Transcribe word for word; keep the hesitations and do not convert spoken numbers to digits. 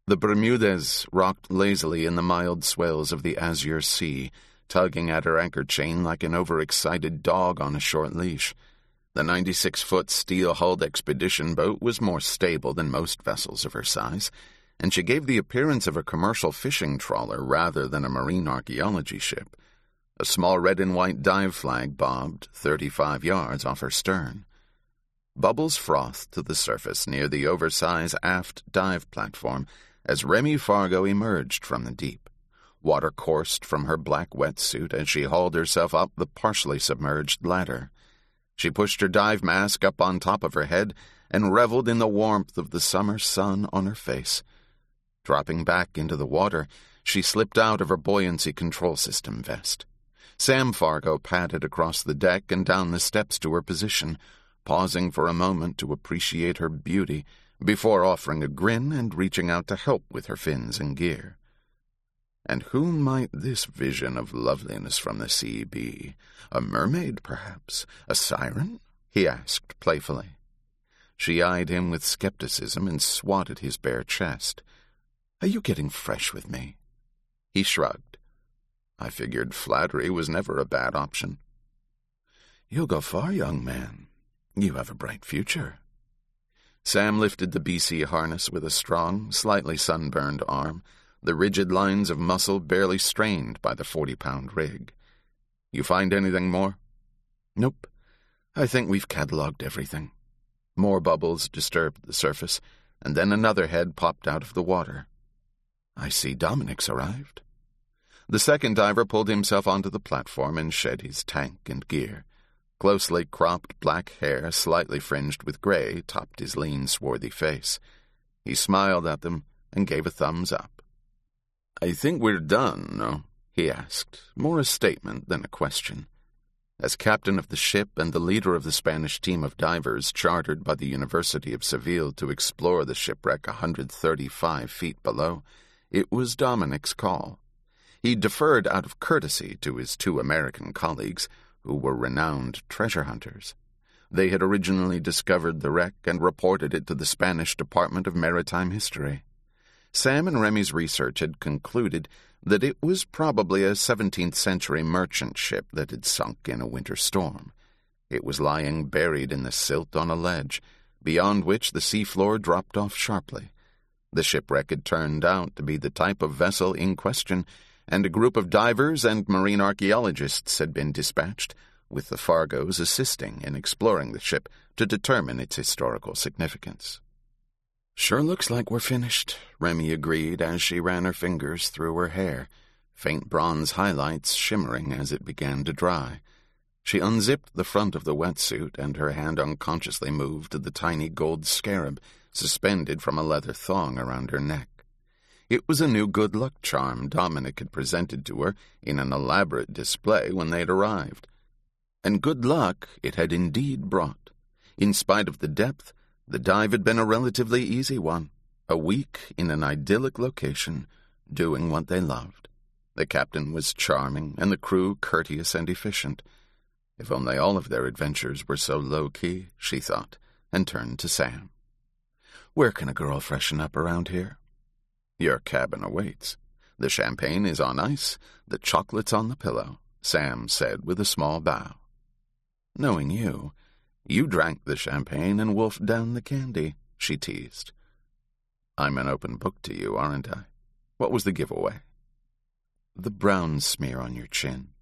The Bermudez rocked lazily in the mild swells of the azure sea, tugging at her anchor chain like an overexcited dog on a short leash. The ninety-six-foot steel-hulled expedition boat was more stable than most vessels of her size, and she gave the appearance of a commercial fishing trawler rather than a marine archaeology ship. A small red and white dive flag bobbed thirty-five yards off her stern. Bubbles frothed to the surface near the oversized aft dive platform as Remy Fargo emerged from the deep. Water coursed from her black wetsuit as she hauled herself up the partially submerged ladder. She pushed her dive mask up on top of her head and reveled in the warmth of the summer sun on her face. Dropping back into the water, she slipped out of her buoyancy control system vest. Sam Fargo padded across the deck and down the steps to her position, pausing for a moment to appreciate her beauty before offering a grin and reaching out to help with her fins and gear. And who might this vision of loveliness from the sea be? A mermaid, perhaps? A siren? He asked playfully. She eyed him with skepticism and swatted his bare chest. Are you getting fresh with me? He shrugged. I figured flattery was never a bad option. You'll go far, young man. You have a bright future. Sam lifted the B C harness with a strong, slightly sunburned arm, the rigid lines of muscle barely strained by the forty-pound rig. You find anything more? Nope. I think we've catalogued everything. More bubbles disturbed the surface, and then another head popped out of the water. I see Dominic's arrived. The second diver pulled himself onto the platform and shed his tank and gear. Closely cropped black hair, slightly fringed with gray, topped his lean, swarthy face. He smiled at them and gave a thumbs up. I think we're done, no? He asked, more a statement than a question. As captain of the ship and the leader of the Spanish team of divers chartered by the University of Seville to explore the shipwreck a hundred thirty-five feet below, it was Dominic's call. He deferred out of courtesy to his two American colleagues, who were renowned treasure hunters. They had originally discovered the wreck and reported it to the Spanish Department of Maritime History. Sam and Remy's research had concluded that it was probably a seventeenth century merchant ship that had sunk in a winter storm. It was lying buried in the silt on a ledge, beyond which the seafloor dropped off sharply. The shipwreck had turned out to be the type of vessel in question, and a group of divers and marine archaeologists had been dispatched, with the Fargos assisting in exploring the ship to determine its historical significance. Sure looks like we're finished, Remy agreed as she ran her fingers through her hair, faint bronze highlights shimmering as it began to dry. She unzipped the front of the wetsuit, and her hand unconsciously moved to the tiny gold scarab suspended from a leather thong around her neck. It was a new good luck charm Dominic had presented to her in an elaborate display when they'd arrived. And good luck it had indeed brought. In spite of the depth, the dive had been a relatively easy one, a week in an idyllic location, doing what they loved. The captain was charming, and the crew courteous and efficient. If only all of their adventures were so low-key, she thought, and turned to Sam. Where can a girl freshen up around here? Your cabin awaits. The champagne is on ice, the chocolate's on the pillow, Sam said with a small bow. Knowing you, you drank the champagne and wolfed down the candy, she teased. I'm an open book to you, aren't I? What was the giveaway? The brown smear on your chin.